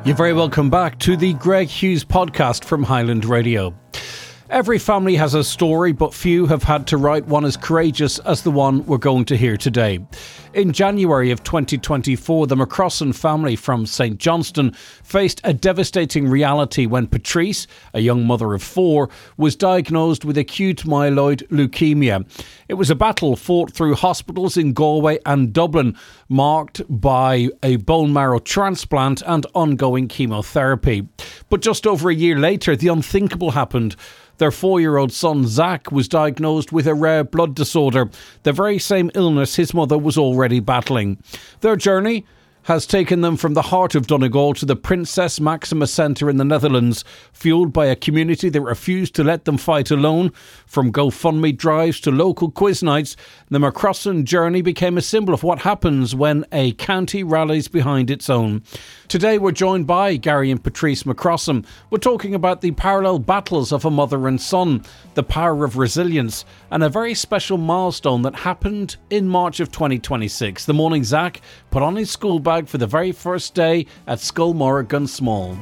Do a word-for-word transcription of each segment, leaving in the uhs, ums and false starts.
You're very welcome back to the Greg Hughes podcast from Highland Radio. Every family has a story, but few have had to write one as courageous as the one we're going to hear today. In January of twenty twenty-four, the McCrossan family from Saint Johnston faced a devastating reality when Patrice, a young mother of four, was diagnosed with acute myeloid leukemia. It was a battle fought through hospitals in Galway and Dublin, marked by a bone marrow transplant and ongoing chemotherapy. But just over a year later, the unthinkable happened. Their four-year-old son, Zach, was diagnosed with a rare blood disorder, the very same illness his mother was already battling. Their journey has taken them from the heart of Donegal to the Princess Maxima Centre in the Netherlands, fuelled by a community that refused to let them fight alone. From GoFundMe drives to local quiz nights, the McCrossan journey became a symbol of what happens when a county rallies behind its own. Today we're joined by Gary and Patrice McCrossan. We're talking about the parallel battles of a mother and son, the power of resilience, and a very special milestone that happened in March of twenty twenty-six. The morning Zach put on his school bag for the very first day at Sculmora Gunsmall.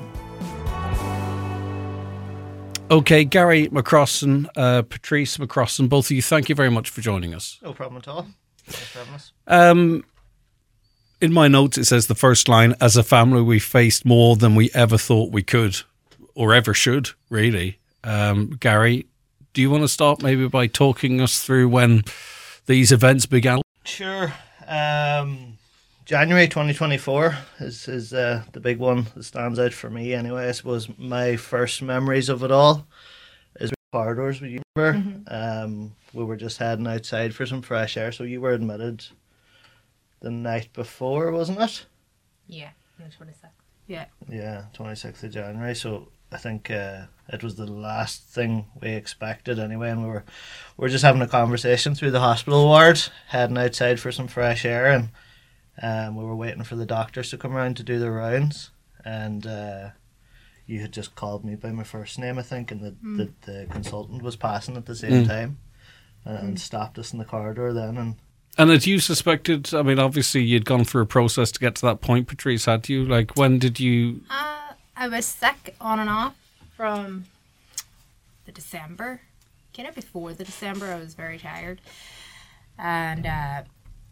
Okay, Gary McCrossan, uh, Patrice McCrossan, both of you, thank you very much for joining us. No problem at all. Thanks for having us. Um, in my notes, it says the first line, as a family, we faced more than we ever thought we could, or ever should, really. Um, Gary, do you want to start maybe by talking us through when these events began? Sure. Um, January twenty twenty-four is, is uh, the big one that stands out for me anyway. I suppose my first memories of it all is corridors with you were. Mm-hmm. Um, we were just heading outside for some fresh air, so you were admitted the night before, wasn't it? Yeah, on the twenty-sixth. Yeah. Yeah, twenty-sixth of January. So I think uh, it was the last thing we expected anyway, and we were we were just having a conversation through the hospital ward, heading outside for some fresh air, and um, we were waiting for the doctors to come around to do their rounds, and uh, you had just called me by my first name, I think, and the, mm. the, the consultant was passing at the same mm. time, and, and stopped us in the corridor then, and And had you suspected, I mean, obviously you'd gone through a process to get to that point, Patrice, had you? Like, when did you... Uh, I was sick on and off from the December. Kind of before the December, I was very tired. And uh,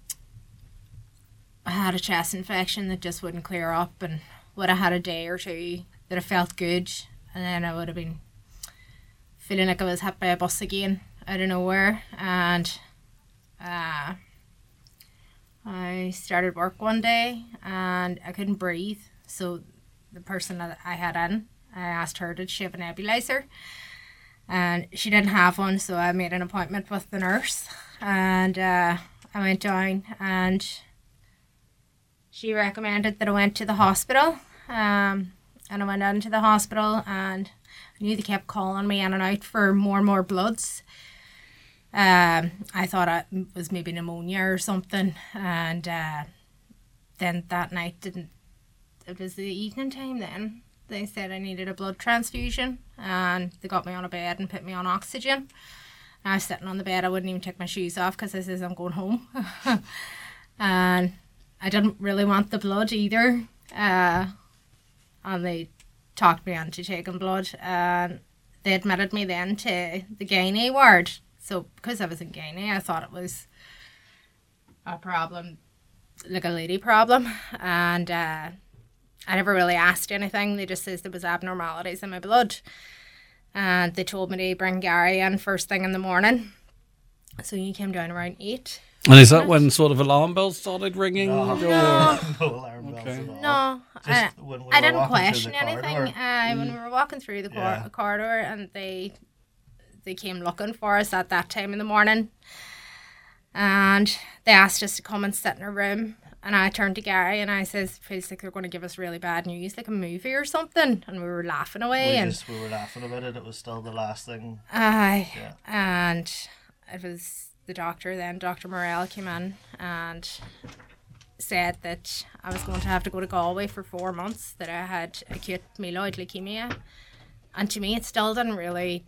I had a chest infection that just wouldn't clear up. And would have had a day or two that I felt good. And then I would have been feeling like I was hit by a bus again out of nowhere. And... Uh, I started work one day and I couldn't breathe, so the person that I had in, I asked her, did she have a nebulizer? And she didn't have one, so I made an appointment with the nurse, and uh, I went down, and she recommended that I went to the hospital, um, and I went into the hospital, and I knew they kept calling me in and out for more and more bloods. Um, I thought it was maybe pneumonia or something, and uh, then that night didn't. It was the evening time. Then they said I needed a blood transfusion, and they got me on a bed and put me on oxygen. And I was sitting on the bed. I wouldn't even take my shoes off because I says I'm going home, and I didn't really want the blood either. Uh, and they talked me into taking blood, and they admitted me then to the gynae ward. So because I was in gynae, I thought it was a problem, like a lady problem, and uh, I never really asked anything. They just says there was abnormalities in my blood, and they told me to bring Gary in first thing in the morning. So he came down around eight. And is that when sort of alarm bells started ringing? No, no, no alarm bells okay. at all. No, Just I, when we I were didn't walking question through the anything. corridor. Uh, when we were walking through the cor- Yeah. corridor, and they they came looking for us at that time in the morning, and they asked us to come and sit in a room. And I turned to Gary and I says, feels like they're going to give us really bad news, like a movie or something. And we were laughing away. We, and just, we were laughing about it. It was still the last thing. Aye. Yeah. And it was the doctor then, Doctor Morell, came in and said that I was going to have to go to Galway for four months, that I had acute myeloid leukemia. And to me, it still didn't really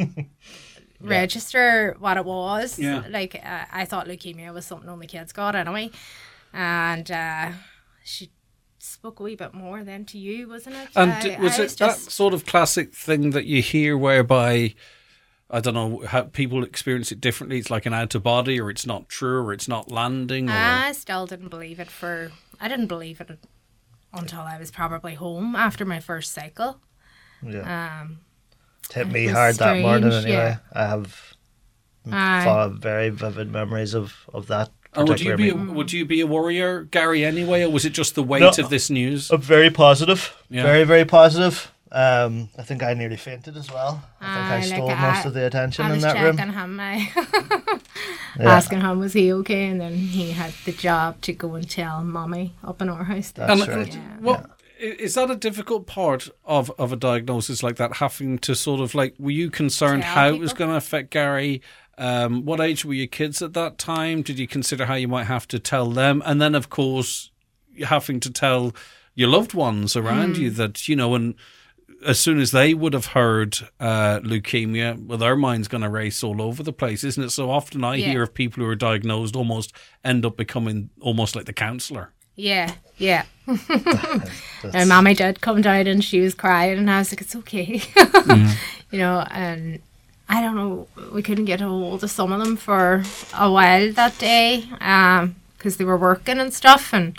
register what it was. Yeah. Like, uh, I thought leukemia was something only kids got anyway. And uh, she spoke a wee bit more then to you, wasn't it? And I, was I it was that just, sort of classic thing that you hear whereby, I don't know, how people experience it differently? It's like an out of body, or it's not true, or it's not landing? Or... I still didn't believe it for, I didn't believe it until I was probably home after my first cycle. Yeah. Um, it hit it me was hard that morning strange, anyway. yeah. I have Aye. fond, very vivid memories of, of that And would you particular be a, meeting. would you be a worrier, Gary, anyway, or was it just the weight No. of this news? I'm very positive. Yeah. Very, very positive. Um, I think I nearly fainted as well. I think Aye, I like stole I- most of the attention I in was that room. checking him, I Yeah. asking him was he okay, and then he had the job to go and tell mommy up in our house. that- That's And- right. Yeah. What i- is that a difficult part of, of a diagnosis like that? Having to sort of like, were you concerned Tell how it was people? going to affect Gary? Um, what age were your kids at that time? Did you consider how you might have to tell them? And then, of course, you having to tell your loved ones around Mm. you that, you know, and as soon as they would have heard uh, leukemia, well, their mind's going to race all over the place, isn't it? So often I Yeah. hear of people who are diagnosed almost end up becoming almost like the counsellor. Yeah, yeah. That's- And mommy did come down and she was crying, and I was like, it's okay. You know, and I don't know, we couldn't get a hold of some of them for a while that day because they were working and stuff. And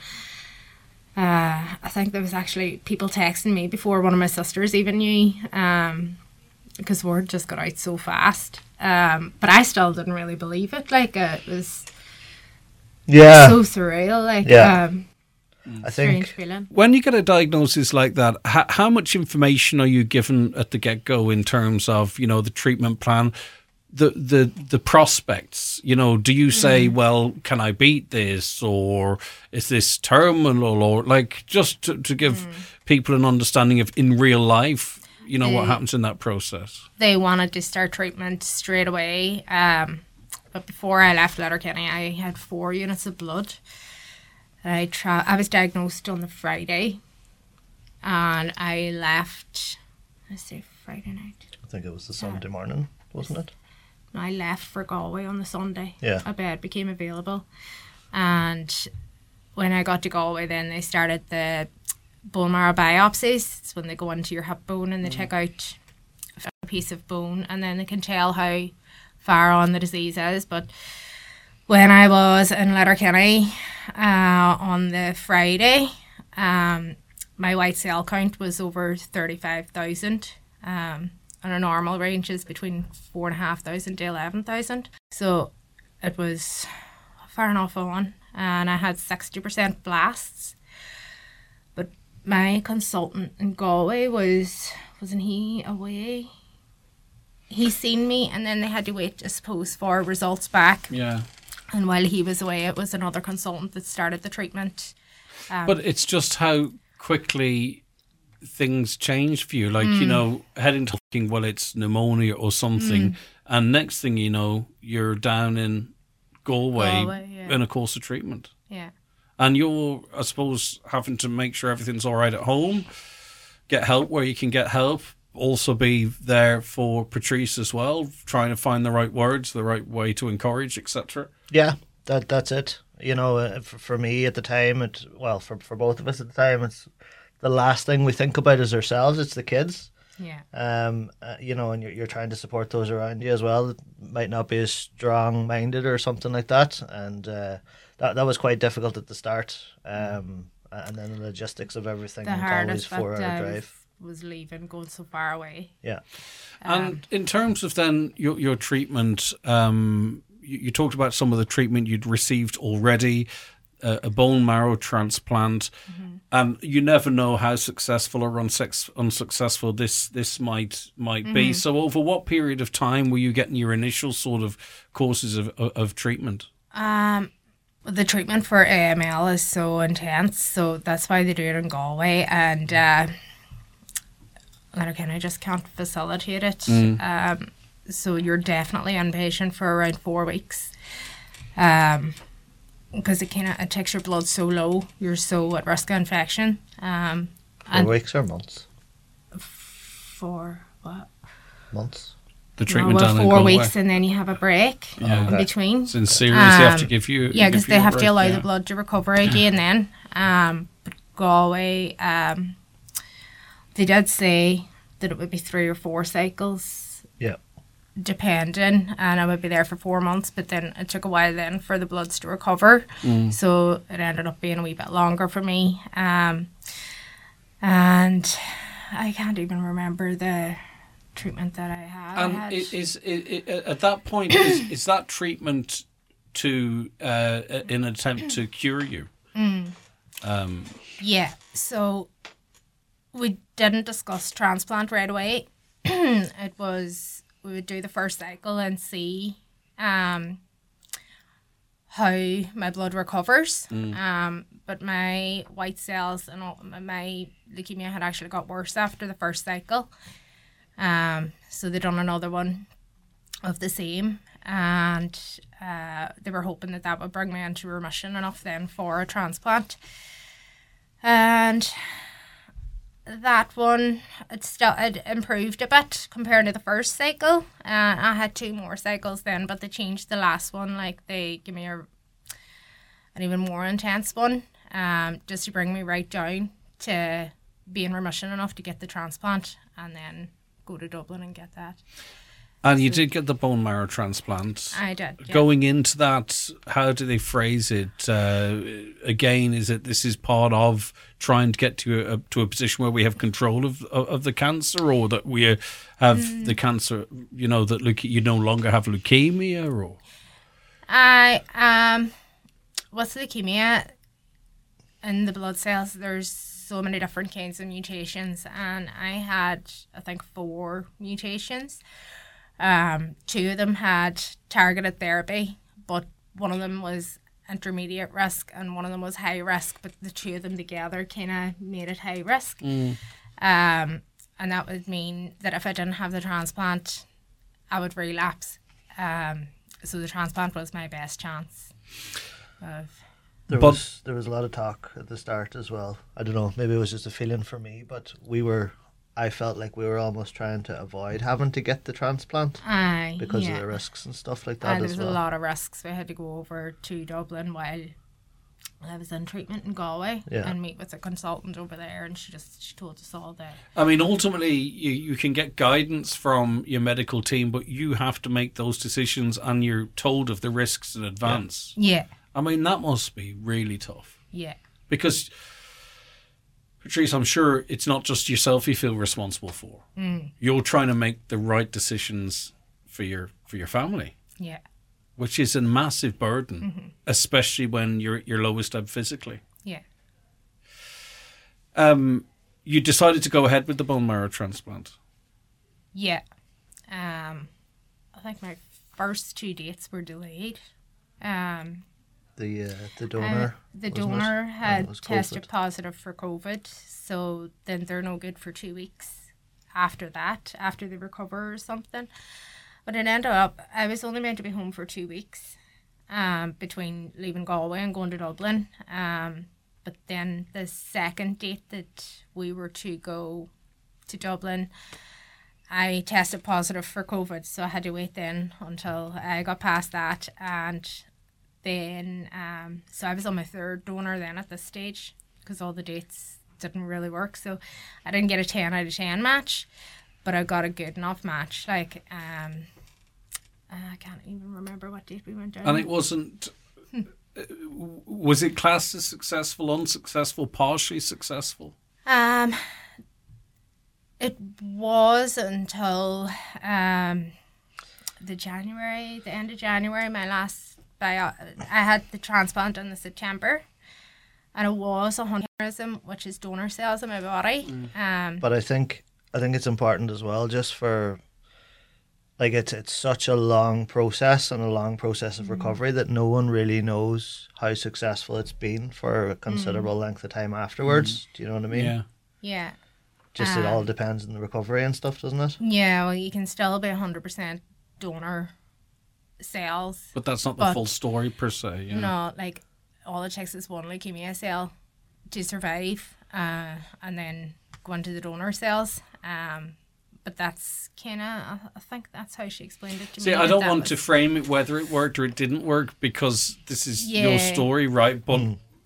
uh, I think there was actually people texting me before one of my sisters even knew, um, because word just got out so fast. Um, but I still didn't really believe it. Like, uh, it was yeah, so surreal. Like, Yeah. um, I strange think feeling. When you get a diagnosis like that, how, how much information are you given at the get-go in terms of, you know, the treatment plan, the the the prospects? You know, do you say, well, can I beat this, or is this terminal, or like just to, to give people an understanding of in real life, you know, what Uh, happens in that process? They wanted to start treatment straight away. Um, but before I left Letterkenny, I had four units of blood. I tra- I was diagnosed on the Friday, and I left. Let's say Friday night. I think it was the Sunday morning, wasn't it? I left for Galway on the Sunday. Yeah. A bed became available, and when I got to Galway, then they started the bone marrow biopsies. It's when they go into your hip bone and they take out a piece of bone, and then they can tell how far on the disease is. But when I was in Letterkenny uh, on the Friday, um, my white cell count was over thirty-five thousand. Um, and a normal range is between four and a half thousand to eleven thousand. So it was far enough on, and I had sixty percent blasts. But my consultant in Galway was, wasn't he away? He seen me, and then they had to wait, I suppose, for results back. Yeah. And while he was away, it was another consultant that started the treatment. Um, But it's just how quickly things change for you. Like, Mm. you know, heading to thinking, well, it's pneumonia or something. Mm. And next thing you know, you're down in Galway, Galway, yeah. in a course of treatment. yeah. And you're, I suppose, having to make sure everything's all right at home, get help where you can get help, also be there for Patrice as well, trying to find the right words, the right way to encourage, et cetera. Yeah, that that's it. You know, uh, for, for me at the time, it well, for for both of us at the time, it's the last thing we think about is ourselves. It's the kids. Yeah. Um, uh, you know, and you're you're trying to support those around you as well that might not be as strong minded or something like that, and uh, that that was quite difficult at the start. Um, and then the logistics of everything. The It's always hardest four bit hour uh, drive. was leaving, going so far away. Yeah. Um, And in terms of then your, your treatment, um, you, you talked about some of the treatment you'd received already, uh, a bone marrow transplant, Mm-hmm. and you never know how successful or unsex- unsuccessful this this might might Mm-hmm. be. So over what period of time were you getting your initial sort of courses of, of, of treatment? Um, the treatment for A M L is so intense, so that's why they do it in Galway, and uh, Letterkenny just can't facilitate it. Um, so you're definitely inpatient for around four weeks. Um, because it kind of it takes your blood so low, you're so at risk of infection. Um, Four and weeks or months? for what? Months. The No, treatment well, down in four Galway. weeks, and then you have a break Yeah. in between. It's in serious. They have to Um, give you Yeah, give because you they a have break, to allow yeah. the blood to recover again then. Um, but Galway, um, they did say that it would be three or four cycles. Yeah. Depending, and I would be there for four months, but then it took a while then for the bloods to recover, mm. so it ended up being a wee bit longer for me. Um, and I can't even remember the treatment that I had. And I had. Is, is, is at that point is, is that treatment to uh, in an attempt to cure you? Mm. Um, yeah. So we didn't discuss transplant right away. It was. We would do the first cycle and see um, how my blood recovers. Mm. Um, but my white cells and all, my leukemia had actually got worse after the first cycle. Um, so they done another one of the same. And uh, they were hoping that that would bring me into remission enough then for a transplant. And that one, it still it improved a bit compared to the first cycle. Uh, I had two more cycles then, but they changed the last one. Like, they give me a an even more intense one, um, just to bring me right down to be in remission enough to get the transplant, and then go to Dublin and get that. And you did get the bone marrow transplant. I did. Yeah. Going into that, how do they phrase it? Uh, again, is it this is part of trying to get to a to a position where we have control of of, of the cancer, or that we have mm. the cancer? You know, that look, you no longer have leukemia, or I um, what's leukemia? In the blood cells, there's so many different kinds of mutations, and I had I think four mutations. Um, two of them had targeted therapy, but one of them was intermediate risk and one of them was high risk, but the two of them together kind of made it high risk. Mm. Um, and that would mean that if I didn't have the transplant, I would relapse. Um, so the transplant was my best chance of... There was there was a lot of talk at the start as well. I don't know, maybe it was just a feeling for me, but we were... I felt like we were almost trying to avoid having to get the transplant Aye, because yeah. of the risks and stuff like that. Aye, as there was well. a lot of risks. We had to go over to Dublin while I was in treatment in Galway yeah. and meet with a consultant over there, and she just she told us all that. I mean, ultimately, you, you can get guidance from your medical team, but you have to make those decisions, and you're told of the risks in advance. Yeah. yeah. I mean, that must be really tough. Yeah. Because... Patrice, I'm sure it's not just yourself you feel responsible for. Mm. You're trying to make the right decisions for your for your family. Yeah. Which is a massive burden, mm-hmm. especially when you're at your lowest ebb physically. Yeah. Um, you decided to go ahead with the bone marrow transplant. Yeah. Um, I think my first two dates were delayed. Um. The uh, the donor. Uh, the donor it? had oh, tested positive for COVID, so then they're no good for two weeks after that, after they recover or something. But it ended up, I was only meant to be home for two weeks um, between leaving Galway and going to Dublin. Um, but then the second date that we were to go to Dublin, I tested positive for COVID, so I had to wait then until I got past that. And then, um, so I was on my third donor then at this stage because all the dates didn't really work. So I didn't get a ten out of ten match, but I got a good enough match. Like, um, I can't even remember what date we went down. And it wasn't, was it classed as successful, unsuccessful, partially successful? Um, it was until um, the January, the end of January, my last bio, I had the transplant in the September, and it was a aneurysm, which is donor cells in my body. Mm. Um, but I think I think it's important as well, just for like it's it's such a long process and a long process of recovery mm. that no one really knows how successful it's been for a considerable mm. length of time afterwards. Mm. Do you know what I mean? Yeah. Yeah. Just um, it all depends on the recovery and stuff, doesn't it? Yeah. Well, you can still be a hundred percent donor cells, but that's not the full story per se. Yeah. No, like all it takes is one leukemia cell to survive, uh, and then go into the donor cells. Um, but that's kind of, I think that's how she explained it to See, me. See, I don't want was... to frame it whether it worked or it didn't work, because this is yeah. your story, right? But mm.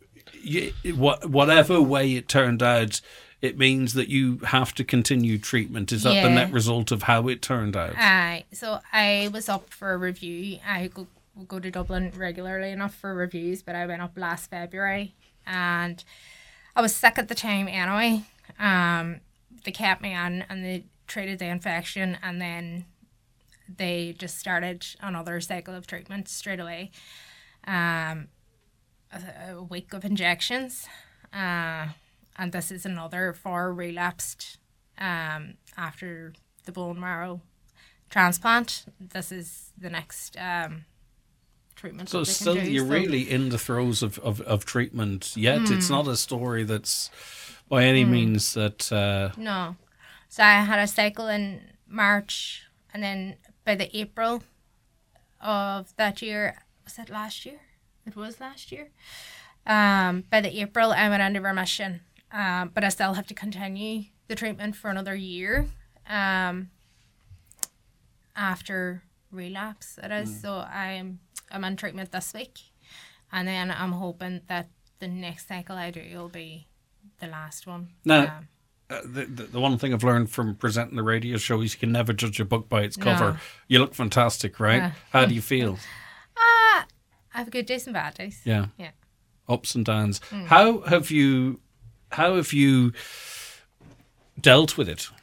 you, what, whatever way it turned out, it means that you have to continue treatment. Is that Yeah. the net result of how it turned out? Aye. So I was up for a review. I go, go to Dublin regularly enough for reviews, but I went up last February and I was sick at the time anyway. Um, they kept me on and they treated the infection and then they just started another cycle of treatment straight away. Um, a, a week of injections. Uh, and this is another for relapsed um, after the bone marrow transplant. This is the next um, treatment. So that they still, can do. you're So- really in the throes of, of, of treatment yet. Hmm. It's not a story that's by any means that... Uh, No. So I had a cycle in March, and then by the April of that year, was it last year? It was last year. Um, by the April, I went into remission, um, but I still have to continue the treatment for another year um, after relapse. It is. So I'm I'm in treatment this week, and then I'm hoping that the next cycle I do will be the last one. Now, Um, Uh, the, the the one thing I've learned from presenting the radio show is you can never judge a book by its No. cover. You look fantastic, right? Yeah. How do you feel? I have good days and bad days. Yeah, Yeah. ups and downs. Hmm. How have you? How have you dealt with it?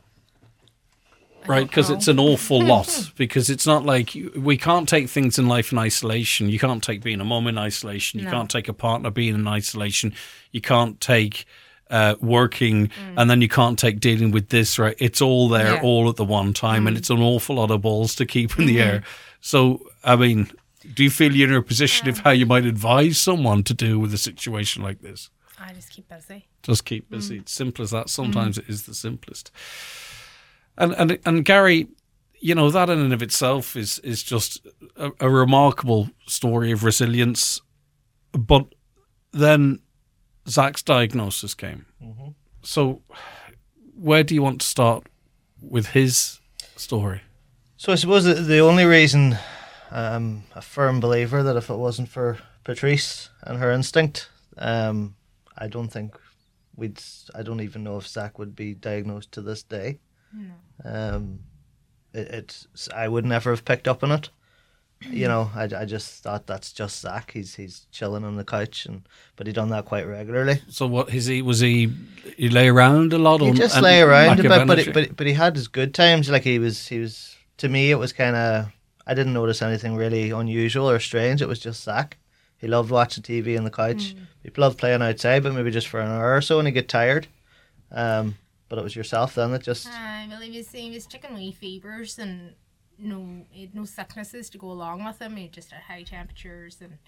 Right, don't because know. it's an awful lot. Because it's not like you, we can't take things in life in isolation. You can't take being a mum in isolation. You No. can't take a partner being in isolation. You can't take uh, working, Mm. and then you can't take dealing with this. Right, it's all there, Yeah. all at the one time, and it's an awful lot of balls to keep in the Mm-hmm. air. So, I mean, do you feel you're in a position of how you might advise someone to deal with a situation like this? I just keep busy. Just keep busy. It's simple as that. Sometimes it is the simplest. And and and Gary, you know, that in and of itself is is just a, a remarkable story of resilience. But then Zach's diagnosis came. Mm-hmm. So where do you want to start with his story? So I suppose the, the only reason I'm a firm believer that if it wasn't for Patrice and her instinct, um, I don't think we'd. I don't even know if Zach would be diagnosed to this day. No. Um, it, it's I would never have picked up on it. You know, I, I just thought that's just Zach. He's he's chilling on the couch, and but he done that quite regularly. So what is he? Was he? He lay around a lot. He on- just and lay around lack a of bit, but, energy? it, but but he had his good times. Like he was he was to me, it was kind of I didn't notice anything really unusual or strange. It was just Zach. He loved watching T V on the couch. He loved playing outside, but maybe just for an hour or so, and he'd get tired. Um, but it was yourself then that just Uh, well, he was, he was chicken wee fevers and no, he had no sicknesses to go along with him. He just had high temperatures, and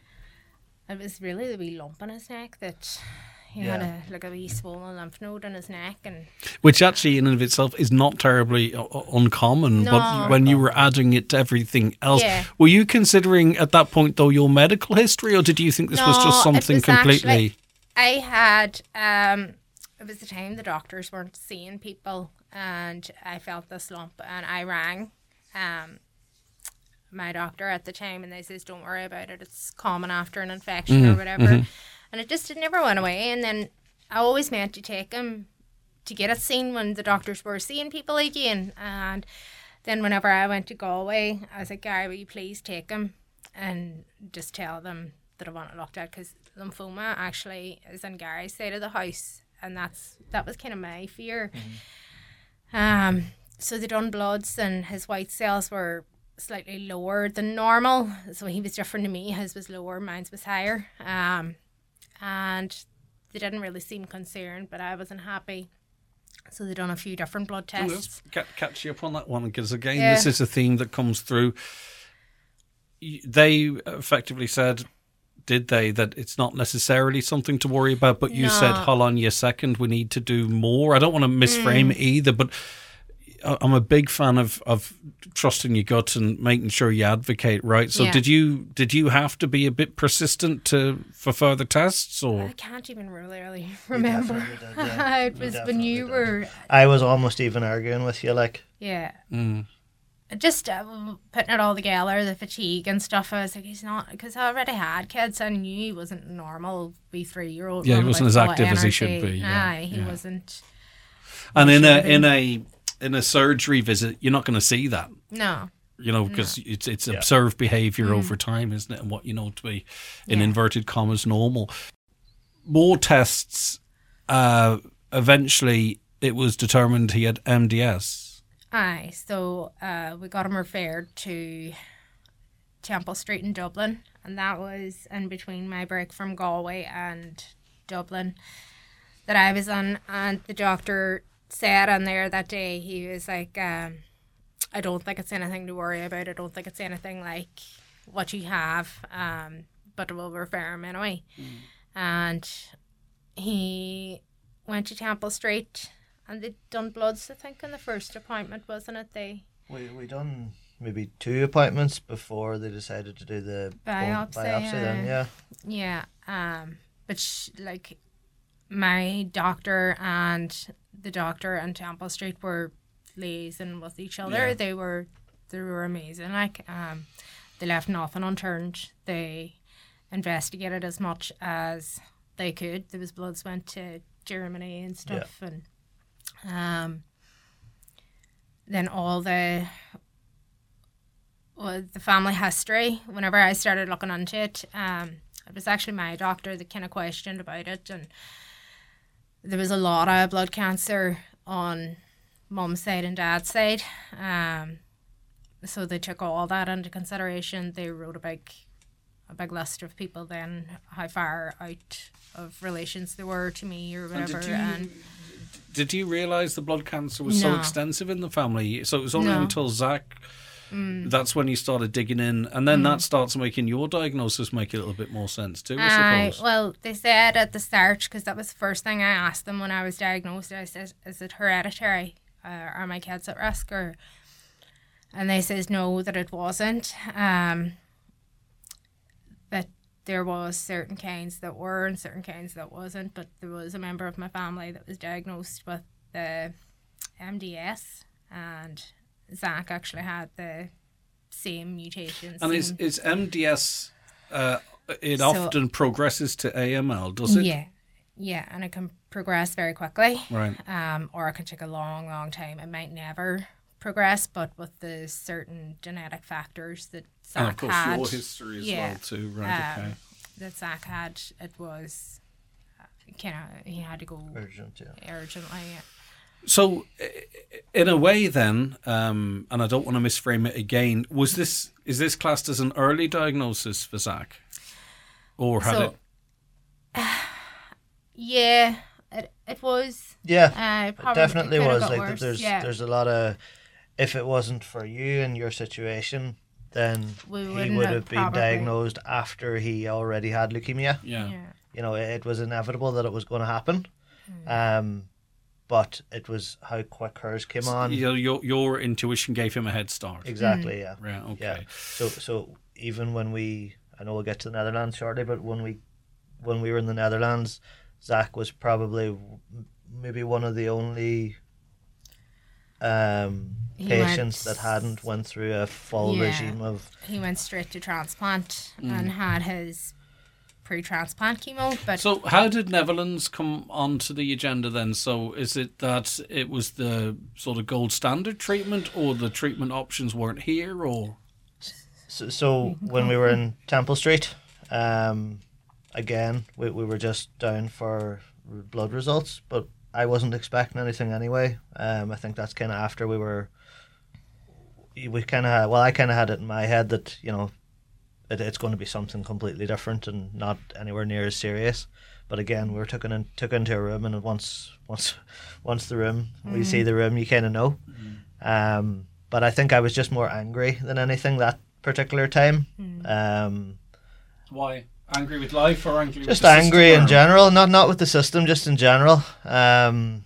it was really the wee lump in his neck that he had Yeah. a like a wee swollen lymph node in his neck, and Which actually, in and of itself, is not terribly uh, uh, uncommon. No. But when you were adding it to everything else, Yeah. were you considering at that point, though, your medical history, or did you think this was No, just it something was completely? actually- I had um, it was the time the doctors weren't seeing people, and I felt this lump, and I rang um, my doctor at the time, and they says, "Don't worry about it. It's common after an infection or whatever." And it just it never went away. And then I always meant to take him to get it seen when the doctors were seeing people again. And then whenever I went to Galway, I was like, "Gary, will you please take him and just tell them that I want it looked at?" Because lymphoma actually is on Gary's side of the house, and that's that was kind of my fear. Um, so they done bloods, and his white cells were slightly lower than normal. So he was different to me. His was lower, mine was higher. Um, and they didn't really seem concerned, but I wasn't happy. So they done a few different blood Let's tests. ca- catch you up on that one, because again, Yeah. this is a theme that comes through. Y- They effectively said, did they, that it's not necessarily something to worry about, but you said, No. hold on you a second, we need to do more. I don't want to misframe Mm. it either, but I- I'm a big fan of, of trusting your gut and making sure you advocate, right? So Yeah. did you did you have to be a bit persistent to for further tests, or I can't even really remember. definitely did, yeah. It You was when definitely you did. were, I was almost even arguing with you, like yeah. Mm. just uh, putting it all together, the fatigue and stuff. I was like, he's not, because I already had kids. I knew he wasn't normal, wee three year old. Yeah, he wasn't as active as he should be. Yeah, Aye, he yeah. wasn't. And he in a should in be. a in a surgery visit, you're not going to see that. No. You know, because it's it's Yeah. observed behaviour Mm. over time, isn't it? And what you know to be, in Yeah. inverted commas, normal. More tests. Uh, eventually, it was determined he had M D S. Aye, so uh, we got him referred to Temple Street in Dublin, and that was in between my break from Galway and Dublin that I was on. And the doctor said on there that day, he was like, um, I don't think it's anything to worry about. I don't think it's anything like what you have, um, but we'll refer him anyway. Mm. And he went to Temple Street, and they'd done bloods, I think, in the first appointment, wasn't it? They We we done maybe two appointments before they decided to do the bone Biopsy, biopsy then, uh, yeah. Yeah, um, but sh- like my doctor and the doctor in Temple Street were liaising with each other. Yeah. They were they were amazing. Like, um, they left nothing unturned. They investigated as much as they could. There was bloods went to Germany and stuff, and um, then all the well, the family history. Whenever I started looking into it, um, it was actually my doctor that kind of questioned about it, and there was a lot of blood cancer on mum's side and dad's side. Um, so they took all that into consideration. They wrote a big, a big list of people then, how far out of relations they were to me or whatever. And did you, and did you realise the blood cancer was so No. extensive in the family? So it was only No. until Zach, mm, that's when you started digging in, and then Mm. that starts making your diagnosis make a little bit more sense too, I I, suppose. well, they said at the start, because that was the first thing I asked them when I was diagnosed, I said, is it hereditary? Uh, are my kids at risk? Or, and they says no, that it wasn't. Um, that there was certain kinds that were and certain kinds that wasn't, but there was a member of my family that was diagnosed with the M D S, and Zach actually had the same mutations. And is, same- is M D S, uh, it So- often progresses to A M L, does it? Yeah, yeah, and it can progress very quickly. Right. Um, or it can take a long, long time. It might never progress, but with the certain genetic factors that Zach And of course, had, your history as yeah, well too, right? um, Okay. that Zach had, it was kind of he had to go Urgent, yeah. urgently. Yeah. So, i- in a way, then, um, and I don't want to misframe it again, was this is this classed as an early diagnosis for Zach, or had So, it? Yeah, it it was. Yeah, Uh, it it probably definitely could have was. got Like worse, there's yeah. there's a lot of, if it wasn't for you and your situation, then We he wouldn't would have have been probably- diagnosed after he already had leukemia. Yeah. Yeah. You know, it, it was inevitable that it was going to happen. Mm. Um, but it was how quick hers came on. You know, your your intuition gave him a head start. Exactly. Yeah. Right. Okay. Yeah. So so even when we, I know we'll get to the Netherlands shortly, but when we when we were in the Netherlands, Zach was probably w- maybe one of the only um, He patients went- that hadn't went through a full Yeah. regime of. He went straight to transplant Mm. and had his pre-transplant chemo, but So, how did Netherlands come onto the agenda then? So, is it that it was the sort of gold standard treatment, or the treatment options weren't here, or? So, so when we were in Temple Street, um, again we we were just down for r- blood results, but I wasn't expecting anything anyway. Um, I think that's kind of after we were. We kind of well, I kind of had it in my head that you know, it, it's going to be something completely different and not anywhere near as serious. But again, we were taken in, took into a room, and once once once the room, we see the room, you kind of know. Um, but I think I was just more angry than anything that particular time. Um, Why? Angry with life, or angry just with the angry system, in or- general, not not with the system, just in general. Um,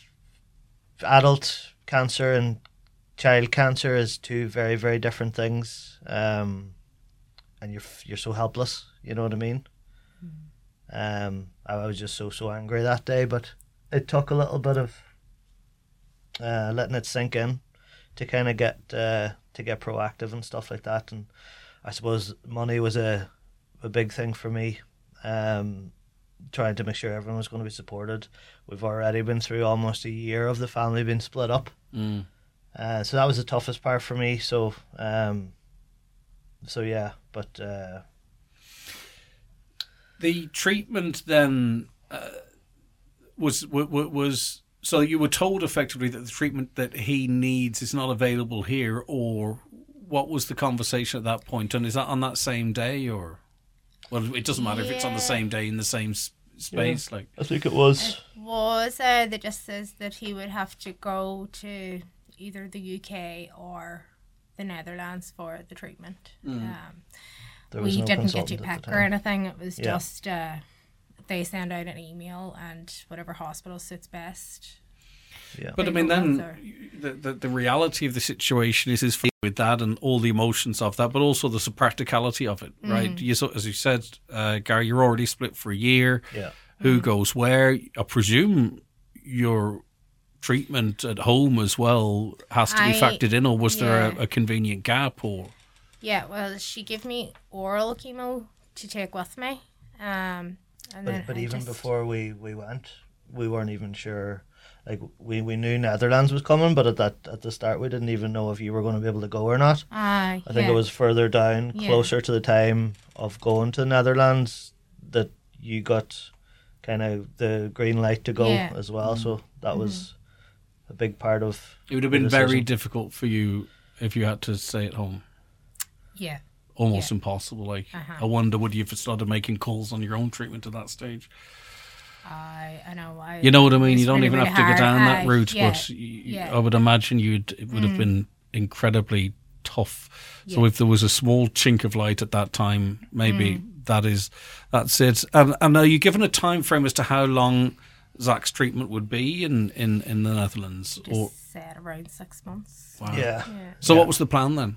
adult cancer and child cancer is two very very different things, um, and you're f- you're so helpless. You know what I mean? Um, I, I was just so so angry that day, but it took a little bit of uh, letting it sink in to kind of get uh, to get proactive and stuff like that. And I suppose money was a a big thing for me. Um, trying to make sure everyone was going to be supported. We've already been through almost a year of the family being split up. Mm. Uh, so that was the toughest part for me. So, um, so yeah, but uh, the treatment then uh, was was was so you were told effectively that the treatment that he needs is not available here, or what was the conversation at that point? And is that on that same day, or well, it doesn't matter yeah. if it's on the same day in the same s- space. Yeah, like I think it was. It was uh, that just says that he would have to go to either the U K or the Netherlands for the treatment. Mm. Um, we no didn't get you pick or anything. It was yeah. just uh, they send out an email and whatever hospital suits best. Yeah. But I mean, then the, the the reality of the situation is is with that and all the emotions of that, but also the practicality of it, mm. right? You, as you said, uh, Gary, you're already split for a year. Yeah. Who Mm. goes where? I presume your treatment at home as well has to be I- factored in, or was there yeah. a, a convenient gap? Or Yeah, well, she gave me oral chemo to take with me. Um, and then But but I even just- before we, we went, we weren't even sure. Like we, we knew Netherlands was coming, but at that at the start we didn't even know if you were going to be able to go or not. Aye, I think yeah. it was further down, Yeah. closer to the time of going to the Netherlands, that you got kind of the green light to go Yeah. as well. Mm. So that was a big part of. it would have the been very decision. difficult for you if you had to stay at home. Yeah. Almost Yeah. impossible. Like, Uh-huh. I wonder, would you have started making calls on your own treatment at that stage? I I know. I, You know what I mean? it's You don't really, even really have to hard. go down that Aye, route, yeah, but y- yeah. I would imagine you'd it would have Mm. been incredibly tough. So Yeah. if there was a small chink of light at that time, maybe Mm. that is that's it. And, and are you given a time frame as to how long Zach's treatment would be in, in, in the Netherlands? Just Or said around six months. wow. Yeah. Yeah. So Yeah. what was the plan then?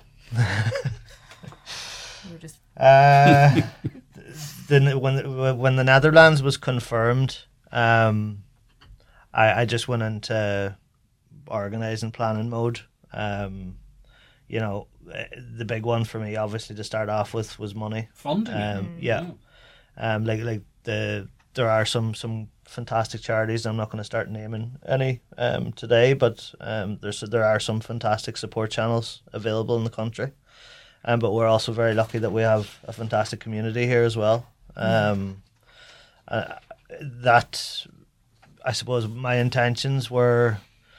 We were just Uh, the, when when the Netherlands was confirmed, um, I I just went into organising planning mode. Um, you know, eh, the big one for me, obviously, to start off with, was money. Funding. Um, yeah, um, like like the there are some some fantastic charities. I'm not going to start naming any um today, but um there's there are some fantastic support channels available in the country. Um, but we're also very lucky that we have a fantastic community here as well. Um, uh, that, I suppose, my intentions were,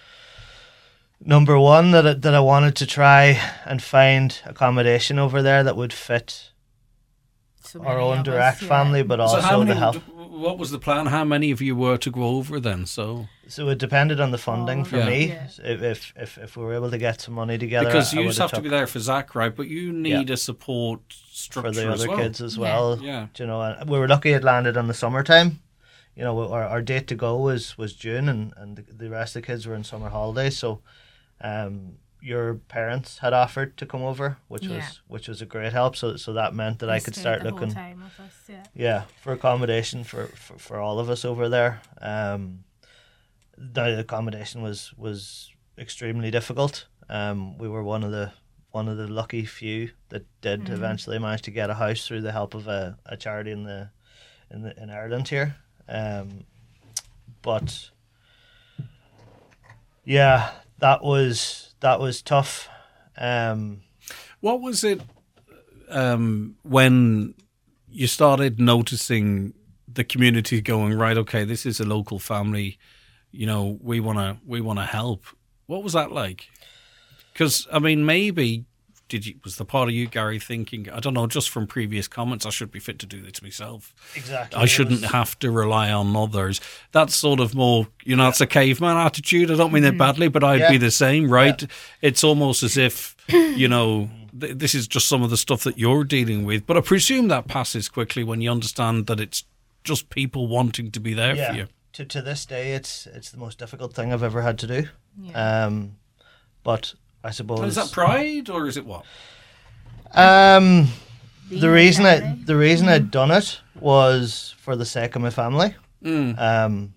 number one, that I, that I wanted to try and find accommodation over there that would fit so our many own of us, direct yeah. family, but So also how many? the help. What was the plan? How many of you were to go over then? So So it depended on the funding Oh, for yeah. me. Yeah. If, if if if we were able to get some money together, because I, you I just would have to took be there for Zach, right? But you need a support structure for the as other well. kids as Yeah. well. Yeah. You know, and we were lucky it landed on the summertime. You know, our, our date to go was, was June, and, and the, the rest of the kids were in summer holidays. So, um, your parents had offered to come over, which Yeah. was which was a great help. So so that meant that They I could stayed start the whole looking, time with us, yeah. yeah, for accommodation for, for, for all of us over there. Um, the accommodation was was extremely difficult. Um, we were one of the one of the lucky few that did Mhm. eventually manage to get a house through the help of a, a charity in the in the in Ireland here. Um, but yeah, that was that was tough. Um, What was it um, when you started noticing the community going, right, okay, this is a local family, you know, we want to we want to help. What was that like? Because, I mean, maybe did you was the part of you, Gary, thinking, I don't know, just from previous comments, I should be fit to do this myself. exactly. I It shouldn't was- have to rely on others. That's sort of more, you know, it's a caveman attitude. I don't mean it badly, but I'd Yeah. be the same, right? It's almost as if, you know, th- this is just some of the stuff that you're dealing with. But I presume that passes quickly when you understand that it's just people wanting to be there for you. To to this day, it's it's the most difficult thing I've ever had to do. Yeah. Um, but I suppose Is that pride or is it what? um Being the a reason I charity. the reason I'd done it was for the sake of my family. Mm. Um,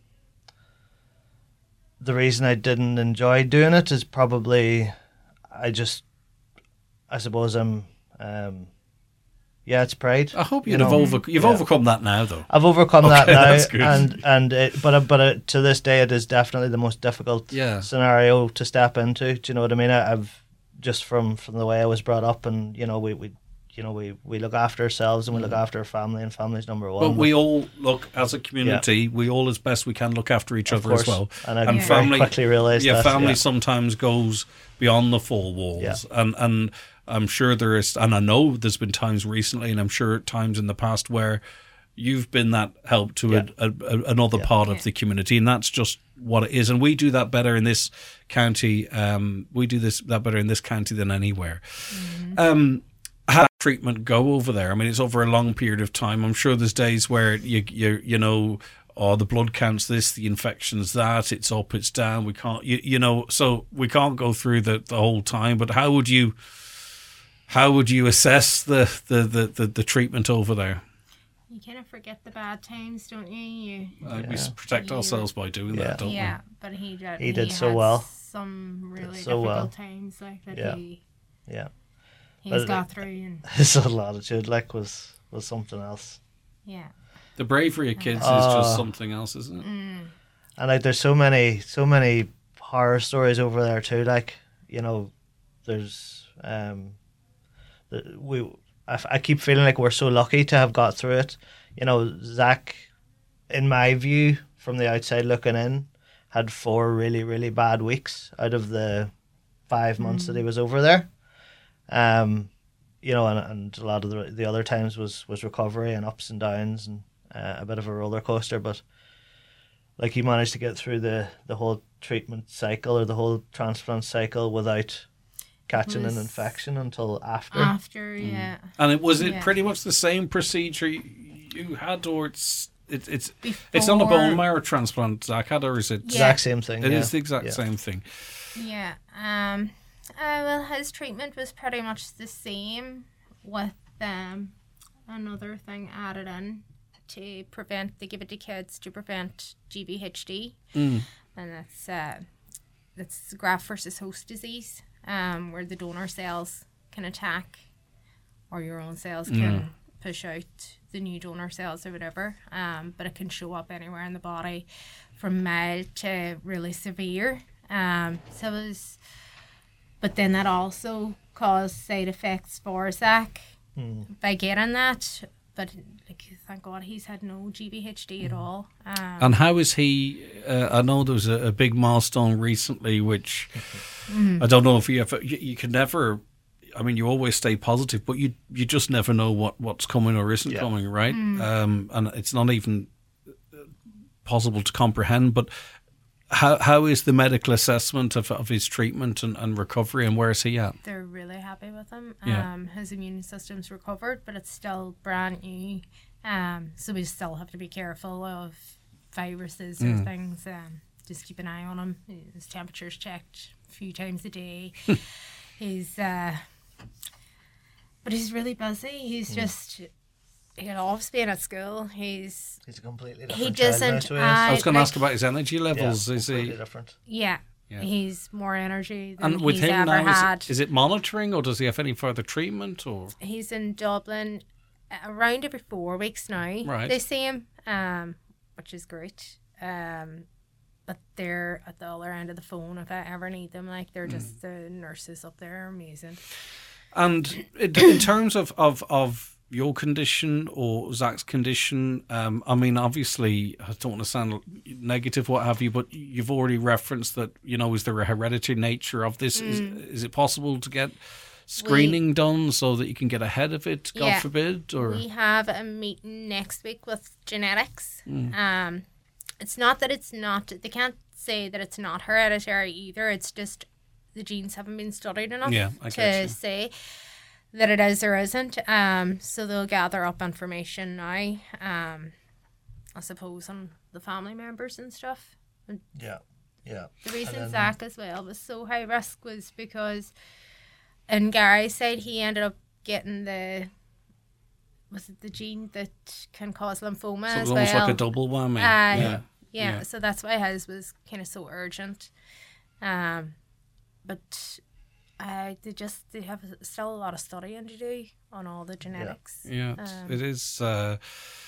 the reason I didn't enjoy doing it is probably I just I suppose I'm. Um, yeah, it's pride. I hope you you'd know. have over, you've Yeah. overcome that now, though. I've overcome Okay, that now, that's good. and and it, but uh, but uh, to this day, it is definitely the most difficult Yeah. scenario to step into. Do you know what I mean? I, I've just from from the way I was brought up, and you know, we we you know we, we look after ourselves and we look after our family, and family's number one. But we all look, as a community, we all as best we can look after each Of other as course. well. And I and very family quickly realised yeah, that, family yeah. sometimes goes beyond the four walls, Yeah. and and I'm sure there is, and I know there's been times recently, and I'm sure times in the past where you've been that help to Yeah. a, a, another Yeah. part of Yeah. the community, and that's just what it is. And we do that better in this county. Um, we do this that better in this county than anywhere. Mm-hmm. Um, how did treatment go over there? I mean, it's over a long period of time. I'm sure there's days where you you you know, oh, the blood counts this, the infection's that, it's up, it's down. We can't, you, you know, so we can't go through the, the whole time. But how would you how would you assess the the, the, the, the treatment over there? You kind of forget the bad times, don't you? You Uh, we Yeah. s- protect You- ourselves by doing Yeah. that, don't yeah, but he did. He did so had well. Some really so difficult well. times like that. Yeah. He Yeah, he's But- got through, and his little attitude like was was something else. yeah. we? The bravery of kids is Oh. just something else, isn't it? Mm. And like, there's so many, so many horror stories over there too. Like, you know, there's um, the, we. I, f- I keep feeling like we're so lucky to have got through it. You know, Zach, in my view, from the outside looking in, had four really, really bad weeks out of the five months that he was over there. Um, you know, and, and a lot of the, the other times was was recovery and ups and downs and uh, a bit of a roller coaster, but. Like, he managed to get through the, the whole treatment cycle or the whole transplant cycle without catching Was- an infection until after. After, yeah. And it was it Yeah. pretty much the same procedure you, you had, or it's it, it's it's not a Before- bone marrow transplant, Zach had, or is it? Yeah. Exact same thing. It yeah. is the exact Yeah. same thing. Yeah. Um. Uh, well, his treatment was pretty much the same, with um another thing added in to prevent. They give it to kids to prevent G B H D, Mm. and that's uh, that's graft versus host disease, um, where the donor cells can attack, or your own cells can push out the new donor cells or whatever. Um, but it can show up anywhere in the body, from mild to really severe. Um, so it was, but then that also caused side effects for Zach Mm. by getting that. But like, thank God he's had no G B H D at all. Um, And how is he? Uh, I know there was a, a big milestone recently, which I don't know if you ever. You, you can never. I mean, you always stay positive, but you you just never know what, what's coming or isn't Yeah. coming, right? Um, and it's not even possible to comprehend. But how how is the medical assessment of, of his treatment and, and recovery, and where is he at? they're really happy with him. Yeah. Um, his immune system's recovered, but it's still brand new. Um, so we still have to be careful of viruses or things. Um, just keep an eye on him. His temperature's checked a few times a day. he's, uh, but he's really busy. He's just, he loves being at school. He's, He's a completely he different child now doesn't. to he is. I was going to like- ask about his energy Yeah, levels. is completely he? different. Yeah. Yeah. He's more energy than And with he's him ever now, is had. it, is it monitoring, or does he have any further treatment, or? He's in Dublin around every four weeks now. Right. They see him, um, which is great. Um, but they're at the other end of the phone if I ever need them. Like, they're just the nurses up there are amazing. And in in terms of, of, of your condition or Zach's condition, um, I mean, obviously, I don't want to sound negative, what have you, but you've already referenced that, you know, is there a hereditary nature of this? Is, is it possible to get screening done so that you can get ahead of it, God Yeah. forbid? Or We have a meeting next week with genetics. Mm. Um, it's not that it's not, they can't say that it's not hereditary either. It's just the genes haven't been studied enough Yeah, I get to you. say that it is or isn't. Um, so they'll gather up information now, um, I suppose, on the family members and stuff. Yeah, yeah. The reason then- Zach as well was so high risk was because, and Gary said he ended up getting the, was it the gene that can cause lymphoma so it as was almost well? like a double whammy. Uh, yeah. yeah. Yeah. So that's why his was kind of so urgent. Um, but Uh, they just they have still a lot of studying to do on all the genetics. Yeah, it's, Um, it is. Uh,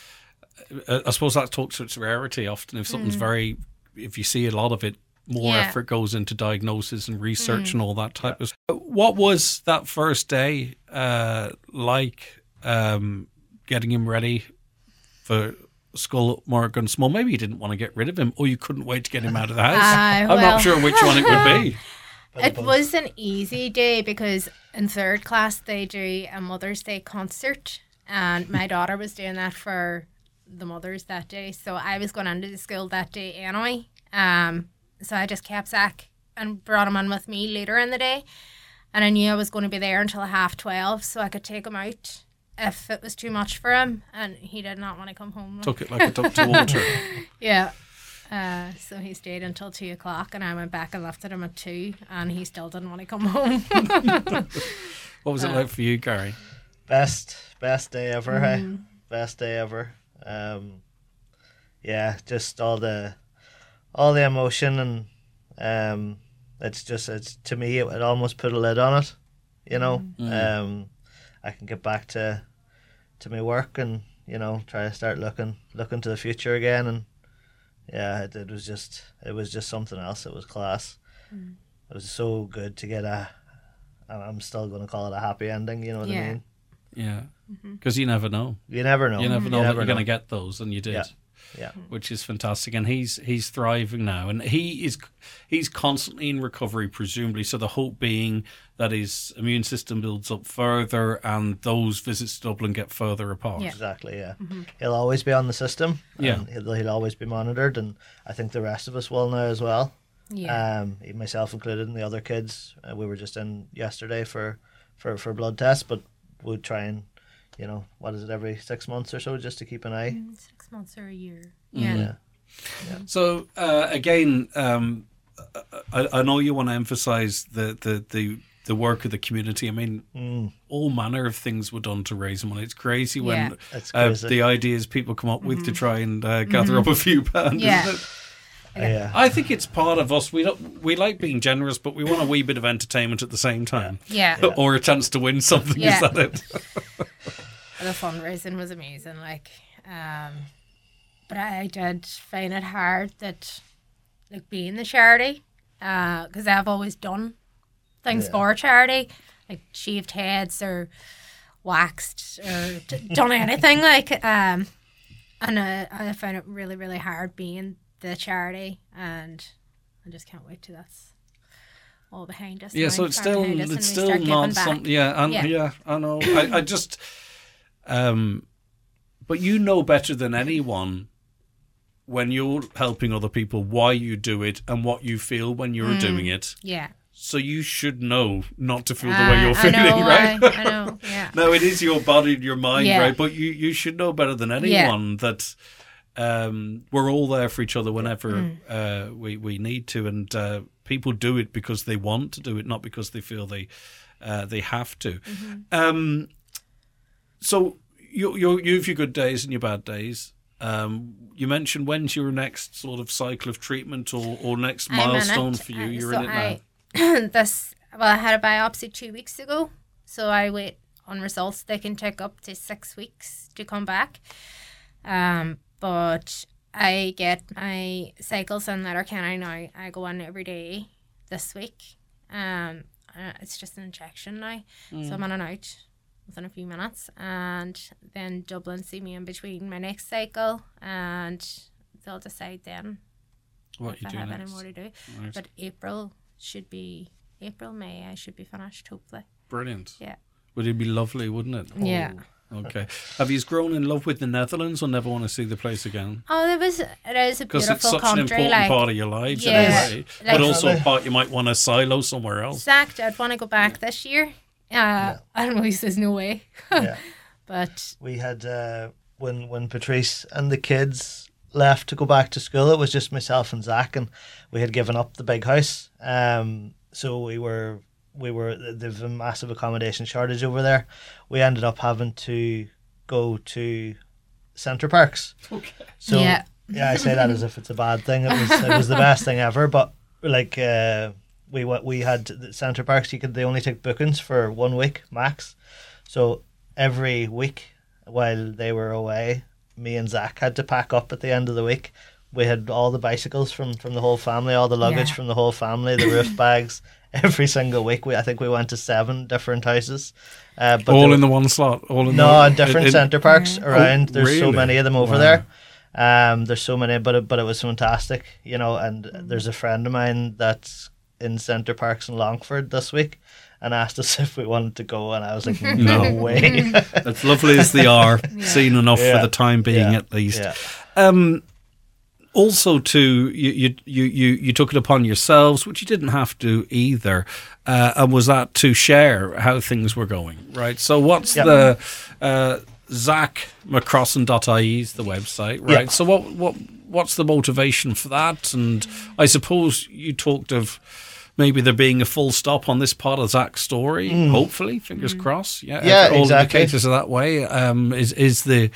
I I suppose that talks to its rarity. Often, if something's very, if you see a lot of it, more Yeah. effort goes into diagnosis and research and all that type of stuff. What was that first day uh, like? Um, getting him ready for school at Morgan Small. Maybe you didn't want to get rid of him, or you couldn't wait to get him out of the house. Uh, I'm well- not sure which one it would be. It was an easy day because in third class they do a Mother's Day concert, and my daughter was doing that for the mothers that day. So I was going into the school that day anyway. Um, so I just kept Zach and brought him in with me later in the day, and I knew I was going to be there until half twelve, so I could take him out if it was too much for him, and he did not want to come home. Took it like a duck to water. Yeah. Uh, so he stayed until two o'clock, and I went back and left at him at two, and he still didn't want to come home. What was it like for you, Gary? Best best day ever, Mm-hmm. hey? Best day ever. Um, yeah, just all the all the emotion, and um, it's just it's to me it, it almost put a lid on it. You know, Mm. um, I can get back to to my work and you know try to start looking looking to the future again, and yeah, it, it was just it was just something else. It was class. Mm. It was so good to get a. I'm still going to call it a happy ending. You know what I Yeah. mean? Yeah, Mm-hmm. because you never know. You never know. You never know that never you're going to get those, and you did. Yeah. Yeah. Which is fantastic, and he's he's thriving now, and he is he's constantly in recovery, presumably. So the hope being that his immune system builds up further, and those visits to Dublin get further apart. Yeah. Exactly. Yeah. He'll always be on the system. Yeah. And he'll, he'll always be monitored, and I think the rest of us will now as well. Yeah. Um, even myself included, and the other kids. Uh, we were just in yesterday for, for, for blood tests, but we'll try and, you know, what is it, every six months or so, just to keep an eye. Mm, Six months or a year. Yeah. Yeah. So uh, again, um, I, I know you want to emphasise the, the, the, the work of the community. I mean, Mm, all manner of things were done to raise money. It's crazy when Yeah. it's uh, crazy. the ideas people come up with to try and uh, gather up a few pounds. Yeah. Isn't it? Uh, yeah. I think it's part of us. We don't, we like being generous, but we want a wee bit of entertainment at the same time, Yeah. or a chance to win something. Yeah. Is that it? The fundraising was amazing. Like, um, but I did find it hard that, like, being the charity, because I've always done things Yeah. for charity, like shaved heads or waxed or d- done anything like. Um, and uh, I found it really, really hard being the charity, and I just can't wait till that's all behind us. Yeah. now, So it's far still behind us, and it's we still start not giving back. something. Yeah. And, yeah. Yeah. I know. I, I just. Um, but you know better than anyone when you're helping other people why you do it and what you feel when you're Mm. doing it. Yeah. So you should know not to feel the Uh, way you're I feeling, know, right? I, I know. Yeah. No, it is your body and your mind, Yeah. right? But you, you should know better than anyone that um, we're all there for each other whenever Mm. uh, we, we need to. And uh, people do it because they want to do it, not because they feel they uh, they have to. Mm-hmm. Um, so you, you, you have your good days and your bad days. Um, you mentioned when's your next sort of cycle of treatment or, or next I'm in milestone it. for you? Uh, You're so in it now. I, this well, I had a biopsy two weeks ago, so I wait on results. They can take up to six weeks to come back. Um, but I get my cycles in Letterkenny now. I go in every day this week. Um, uh, it's just an injection now, so I'm in and out within a few minutes, and then Dublin see me in between my next cycle, and they'll decide then What if you I do have next? any more to do. Right. But April should be April, May. I should be finished, hopefully. Brilliant. Yeah. Would it be lovely, wouldn't it? Yeah. Okay. Have you grown in love with the Netherlands or never want to see the place again? Oh, it was. It is a Because beautiful it's such country. an important like part of your lives Yeah. anyway. Like- but also a part you might want to silo somewhere else. Zach, I'd want to go back this year. Uh, I don't know. He says no way. Yeah. But We had uh, when when Patrice and the kids left to go back to school. It was just myself and Zach, and we had given up the big house. Um, so we were we were there's a massive accommodation shortage over there. We ended up having to go to Centre Parks. Okay. So Yeah. yeah, I say that as if it's a bad thing. It was it was the best thing ever. But like uh, we what we had the Centre Parks. You could they only take bookings for one week max. So every week while they were away, me and Zach had to pack up at the end of the week. We had all the bicycles from, from the whole family, all the luggage Yeah. from the whole family, the roof bags. Every single week, we I think we went to seven different houses. Uh, but all there- in the one slot. All in no, the, different in- Centre Parks around. Oh, There's so really? many of them over Wow. there. Um, there's so many, but it, but it was fantastic, you know. And there's a friend of mine that's in Centre Parks in Longford this week, and asked us if we wanted to go, and I was like, no, No. way. As lovely as they are, seen enough Yeah. for the time being Yeah. at least. Yeah. Um, also, too, you, you you you you took it upon yourselves, which you didn't have to either, uh, and was that to share how things were going, right? So, what's Yep. the uh, Zach McCrossan dot I E is the website, right? Yep. So, what what what's the motivation for that? And I suppose you talked of maybe there being a full stop on this part of Zach's story. Hopefully, fingers crossed. Yeah, Mm. Yeah, all exactly. indicators are that way. Um, is is the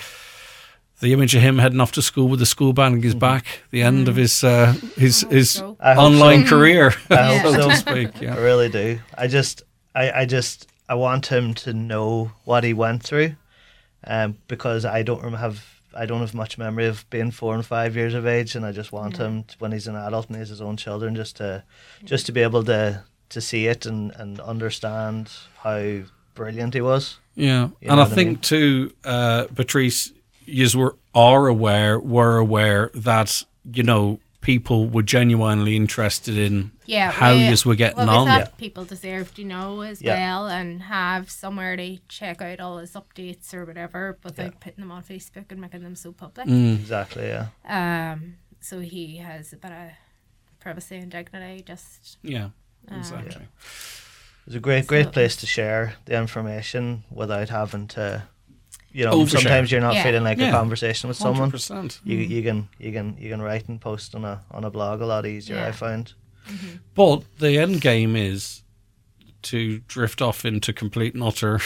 the image of him heading off to school with the school band on his back, the end of his uh, his his so. I hope online so. career, I hope so so. to speak. Yeah. I really do. I just, I, I just, I want him to know what he went through, um, because I don't rem- have, I don't have much memory of being four and five years of age, and I just want him to, when he's an adult and he has his own children, just to, just to be able to, to see it and, and understand how brilliant he was. Yeah, You and know I what I think mean? too, uh, Patrice, you were are aware, were aware that you know people were genuinely interested in Yeah, how we- yous were getting well, on. we thought people deserve to know as Yeah. well and have somewhere to check out all his updates or whatever without putting them on Facebook and making them so public. Mm. Exactly. Yeah. Um, so he has a bit of privacy and dignity. Just Yeah, uh, exactly. It's a great, great So- place to share the information without having to, you know, Overshare. sometimes you're not Yeah. feeling like Yeah. a conversation with someone. Hundred percent. You you can you can you can write and post on a on a blog a lot easier. Yeah. I found. But the end game is to drift off into complete and utter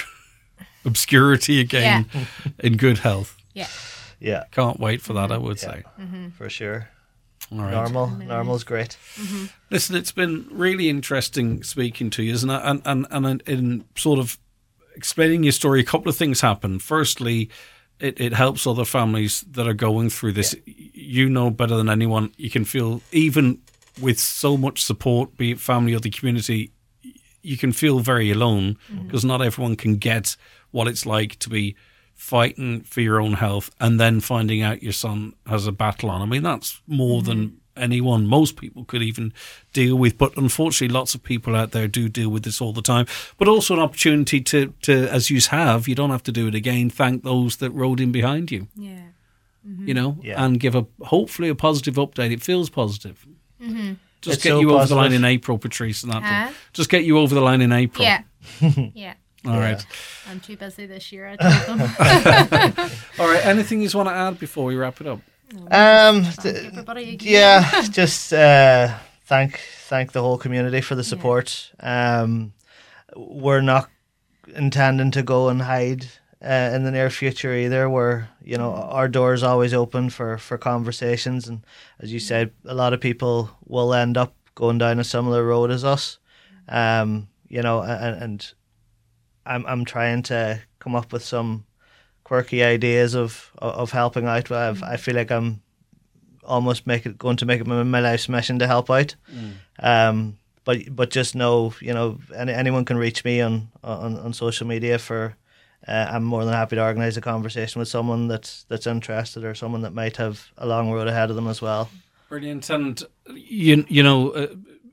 obscurity again in good health. yeah, Yeah, Can't wait for that, I would Yeah. say. for sure. All right. Normal, normal's great. Listen, it's been really interesting speaking to you, and and and, and in sort of explaining your story, a couple of things happen. Firstly, it, it helps other families that are going through this. You know better than anyone. You can feel, even with so much support, be it family or the community, you can feel very alone because not everyone can get what it's like to be fighting for your own health and then finding out your son has a battle on. I mean, that's more than anyone, most people could even deal with. But unfortunately, lots of people out there do deal with this all the time. But also an opportunity to, to as you have, you don't have to do it again, thank those that rode in behind you, yeah. you know, Yeah. and give a hopefully a positive update. It feels positive. Just It's get so you over the line positive. in April, Patrice, and that. Huh? Just get you over the line in April. Yeah, yeah. All right. I'm too busy this year. I told them. All right. Anything you want to add before we wrap it up? Um, Thank th- everybody again. yeah, just uh, thank thank the whole community for the support. Um, we're not intending to go and hide uh, in the near future either. We're, you know, our door is always open for, for conversations, and as you said, a lot of people will end up going down a similar road as us. Um, you know, and, and I'm I'm trying to come up with some quirky ideas of of helping out. I've, I feel like I'm almost make it going to make it my, my life's mission to help out. Um, but but just know, you know, any, anyone can reach me on on, on social media for. Uh, I'm more than happy to organise a conversation with someone that's that's interested or someone that might have a long road ahead of them as well. Brilliant. And, you, you know, uh,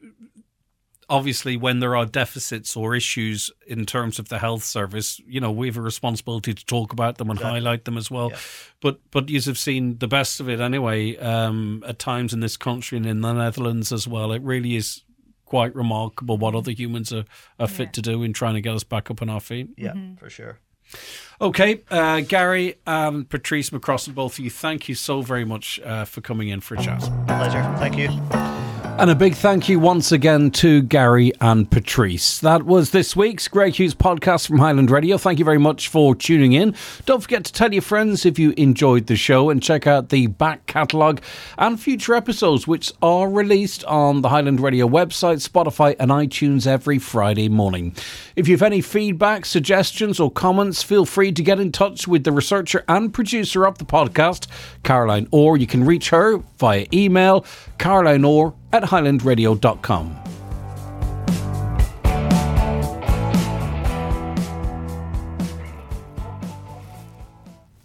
obviously when there are deficits or issues in terms of the health service, you know, we have a responsibility to talk about them and Exactly. highlight them as well. Yeah. But but you have seen the best of it anyway, um, at times in this country and in the Netherlands as well. It really is quite remarkable what other humans are, are fit Yeah. to do in trying to get us back up on our feet. Yeah, for sure. Okay, uh, Gary and Patrice McCrossan, both of you, thank you so very much uh, for coming in for a chat. Pleasure. Thank you. And a big thank you once again to Gary and Patrice. That was this week's Greg Hughes podcast from Highland Radio. Thank you very much for tuning in. Don't forget to tell your friends if you enjoyed the show, and check out the back catalogue and future episodes, which are released on the Highland Radio website, Spotify and iTunes every Friday morning. If you have any feedback, suggestions or comments, feel free to get in touch with the researcher and producer of the podcast, Caroline Orr. You can reach her via email, caroline orr at highland radio dot com.